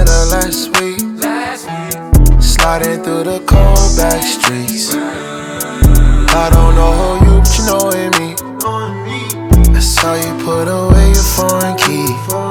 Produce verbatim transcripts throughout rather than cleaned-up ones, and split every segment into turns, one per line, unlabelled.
met her last week. Sliding through the cold back streets. I don't know who you, but you know it me. I saw you put away your foreign key.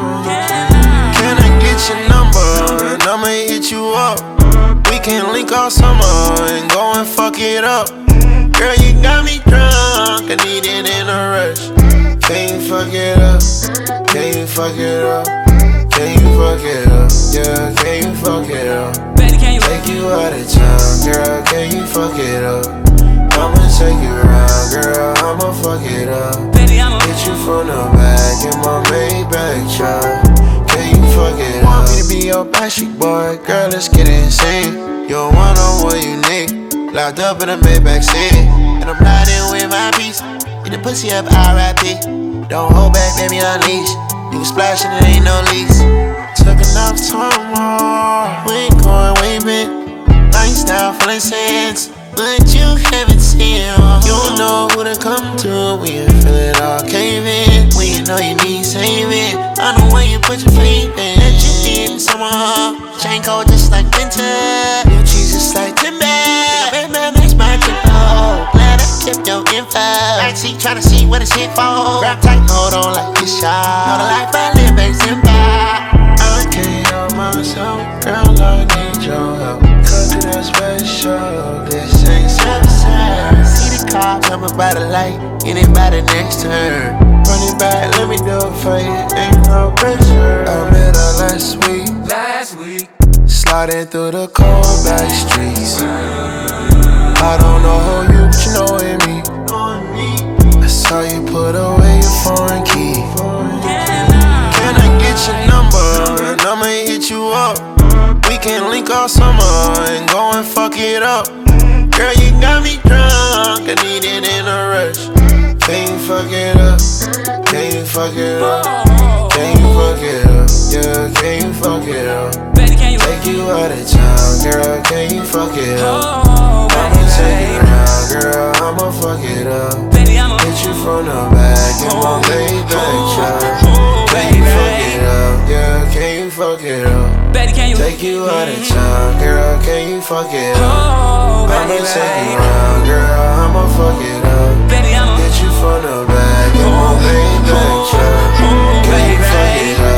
Can I get your number and I'ma hit you up? We can link all summer and go and fuck it up. Girl, you got me drunk, I need it in a rush. Can you fuck it up? Can you fuck it up? Can you fuck it up? Yeah, can you fuck it up? Take you out of town, girl, can you fuck it up? I'ma take you around, girl, I'ma fuck it up. Hit you from the back in my Maybach truck. Can you fuck it up? Want me to be your backstreet boy, girl, let's get insane. You're one on what you need, locked up in a Maybach seat. And I'm riding with my piece, get the pussy up R I P. Don't hold back, baby, unleash. You can splash and it ain't no lease. Took enough time off, we ain't going way back. Lifestyle full of sense, but you haven't seen it all. You don't know who to come to when you feel it all caving. When you know you need saving, I know where you put your faith in. That you need someone, chain cold just like winter, new cheese just like timber. Baby, makes my tempo. Glad I kept your info. Backseat tryna see what it's hit for. Grab tight, hold on like this shot. Know the life I live ain't simple. I can't help myself, girl, I need your help. Cause it is special, this ain't suicide. See the car coming by the light, get it by the next turn. Run it back, let me do it for you, ain't no pressure. I met her last week,
Last week,
sliding through the cold back streets. I don't know who you, but you know it me. I saw you put away your foreign key. Can I get your number and I'ma hit you up? We can link all summer and go and fuck it up. Girl, you got me drunk, I need it in a rush. Can you fuck it up? Can you fuck it up? Can you fuck it up? Yeah, can you fuck it up? Take you out of town, girl, can you fuck it up? I'ma take you around, girl, I'ma fuck it up. Hit you from the back in my Maybach truck. Can you fuck it up? Yeah, can you fuck it up? Take you out of town, girl, can you fuck it up? I'ma take you around, girl, I'ma fuck it up. Hit you from the back in my Maybach truck. Can you fuck it up?